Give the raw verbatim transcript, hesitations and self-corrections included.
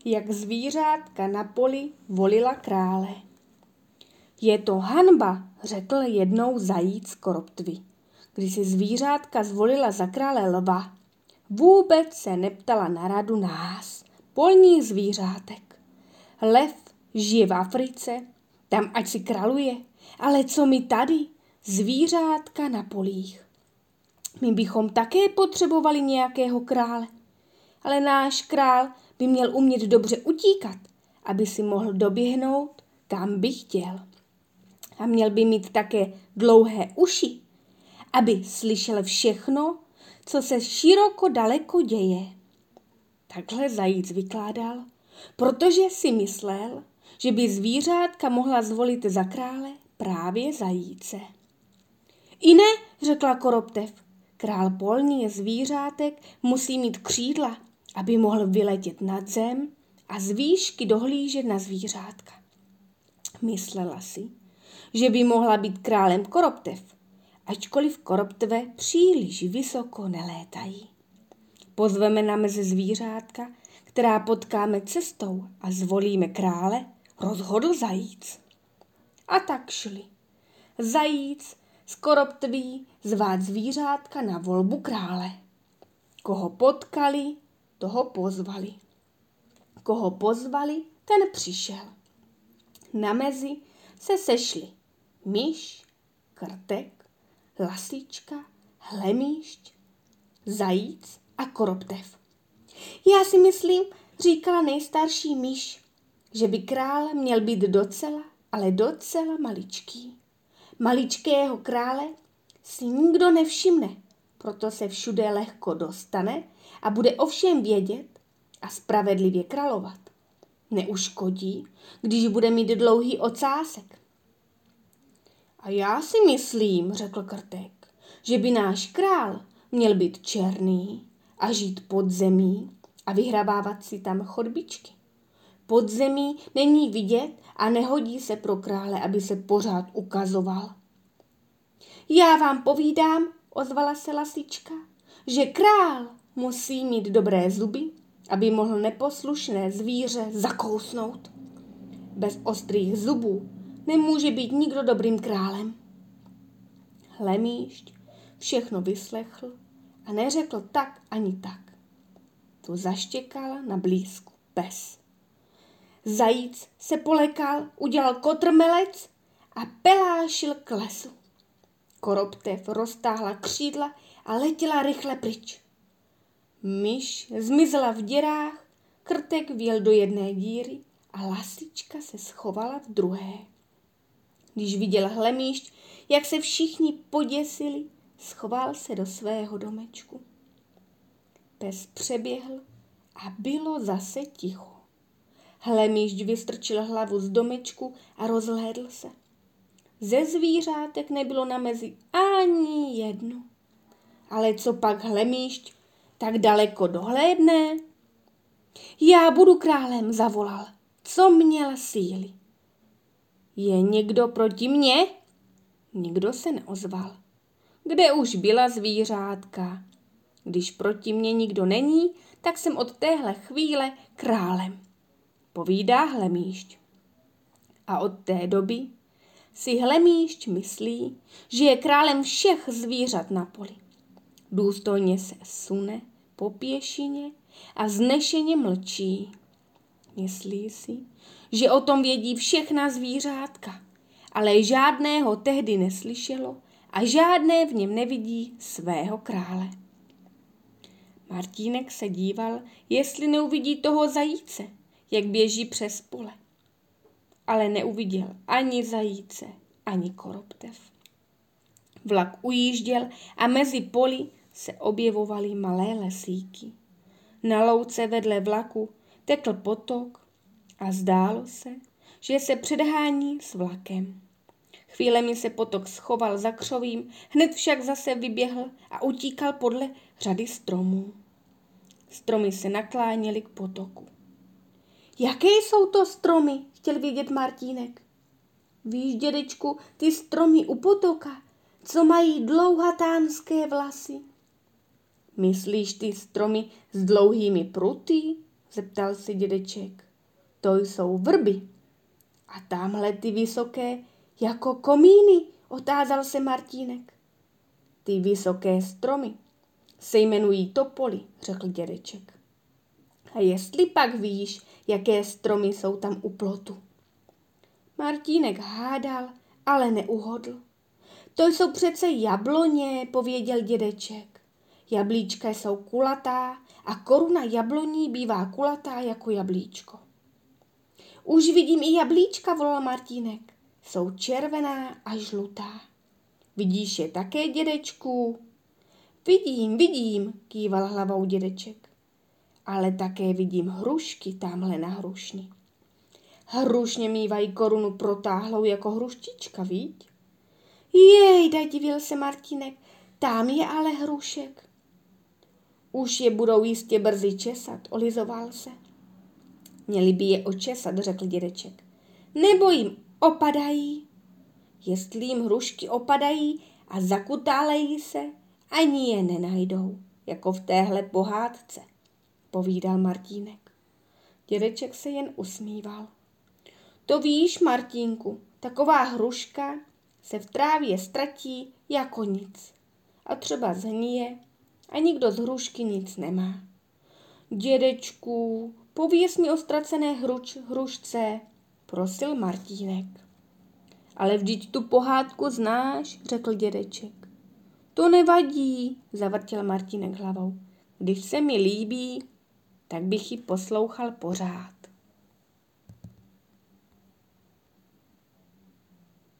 jak zvířátka na poli volila krále. Je to hanba, řekl jednou zajíc Koroptvi, když si zvířátka zvolila za krále lva. Vůbec se neptala na radu nás, polních zvířátek. Lev žije v Africe, tam ať si králuje, ale co my tady, zvířátka na polích. My bychom také potřebovali nějakého krále, ale náš král by měl umět dobře utíkat, aby si mohl doběhnout, kam by chtěl. A měl by mít také dlouhé uši, aby slyšel všechno, co se široko daleko děje. Takhle zajíc vykládal, protože si myslel, že by zvířátka mohla zvolit za krále právě zajíce. I ne, řekla Koroptev, král polní zvířátek musí mít křídla, aby mohl vyletět nad zem a z výšky dohlížet na zvířátka. Myslela si, že by mohla být králem Koroptev, ačkoliv Koroptve příliš vysoko nelétají. Pozveme na mezi zvířátka, která potkáme cestou a zvolíme krále, rozhodl zajíc. A tak šli. Zajíc s Koroptví zvát zvířátka na volbu krále. Koho potkali, toho pozvali. Koho pozvali, ten přišel. Na mezi se sešli myš, krtek, lasička, hlemýšť, zajíc a Koroptev. Já si myslím, říkala nejstarší myš, že by král měl být docela, ale docela maličký. Maličkého krále si nikdo nevšimne, proto se všude lehko dostane a bude o všem vědět a spravedlivě královat. Neuškodí, když bude mít dlouhý ocásek. A já si myslím, řekl krtek, že by náš král měl být černý a žít pod zemí a vyhrabávat si tam chodbičky. Pod zemí není vidět a nehodí se pro krále, aby se pořád ukazoval. Já vám povídám, ozvala se lasička, že král musí mít dobré zuby, aby mohl neposlušné zvíře zakousnout. Bez ostrých zubů nemůže být nikdo dobrým králem. Hlemýšť všechno vyslechl a neřekl tak ani tak. Tu zaštěkala na blízku pes. Zajíc se polekal, udělal kotrmelec a pelášil k lesu. Koroptev roztáhla křídla a letěla rychle pryč. Myš zmizela v děrách, krtek vjel do jedné díry a lasička se schovala v druhé. Když viděl hlemýšť, jak se všichni poděsili, schoval se do svého domečku. Pes přeběhl a bylo zase ticho. Hlemýšť vystrčil hlavu z domečku a rozhlédl se. Ze zvířátek nebylo na mezi ani jedno. Ale co pak hlemýšť tak daleko dohlédne? Já budu králem, zavolal, co měl síly. Je někdo proti mně? Nikdo se neozval. Kde už byla zvířátka? Když proti mně nikdo není, tak jsem od téhle chvíle králem, povídá hlemýšť. A od té doby si hlemýšť myslí, že je králem všech zvířat na poli. Důstojně se sune po pěšině a vznešeně mlčí. Myslí si, že o tom vědí všechna zvířátka, ale žádného tehdy neslyšelo a žádné v něm nevidí svého krále. Martínek se díval, jestli neuvidí toho zajíce, jak běží přes pole. Ale neuviděl ani zajíce, ani Koroptev. Vlak ujížděl a mezi poli se objevovaly malé lesíky. Na louce vedle vlaku tekl potok a zdálo se, že se předhání s vlakem. Chvílemi se potok schoval za křovím, hned však zase vyběhl a utíkal podle řady stromů. Stromy se nakláněly k potoku. Jaké jsou to stromy? Chtěl vědět Martínek. Víš, dědečku, ty stromy u potoka, co mají dlouhatánské vlasy. Myslíš ty stromy s dlouhými pruty? zeptal se dědeček. To jsou vrby. A tamhle ty vysoké, jako komíny, otázal se Martínek. Ty vysoké stromy se jmenují topoly, řekl dědeček. A jestli pak víš, jaké stromy jsou tam u plotu? Martínek hádal, ale neuhodl. To jsou přece jabloně, pověděl dědeček. Jablíčka jsou kulatá a koruna jabloní bývá kulatá jako jablíčko. Už vidím i jablíčka, volal Martínek. Jsou červená a žlutá. Vidíš je také, dědečku? Vidím, vidím, kýval hlavou dědeček. Ale také vidím hrušky tamhle na hrušni. Hrušně mývají korunu protáhlou jako hruštička, viď? Jejda, divil se Martínek, tam je ale hrušek. Už je budou jistě brzy česat, olizoval se. Měli by je očesat, řekl dědeček. Nebo jim opadají. Jestli jim hrušky opadají a zakutálejí se, ani je nenajdou, jako v téhle pohádce, povídal Martínek. Dědeček se jen usmíval. To víš, Martínku, taková hruška se v trávě ztratí jako nic. A třeba zhnije a nikdo z hrušky nic nemá. Dědečku, pověz mi o ztracené hruč, hrušce, prosil Martínek. Ale vždyť tu pohádku znáš, řekl dědeček. To nevadí, zavrtěl Martínek hlavou. Když se mi líbí, tak bych ji poslouchal pořád.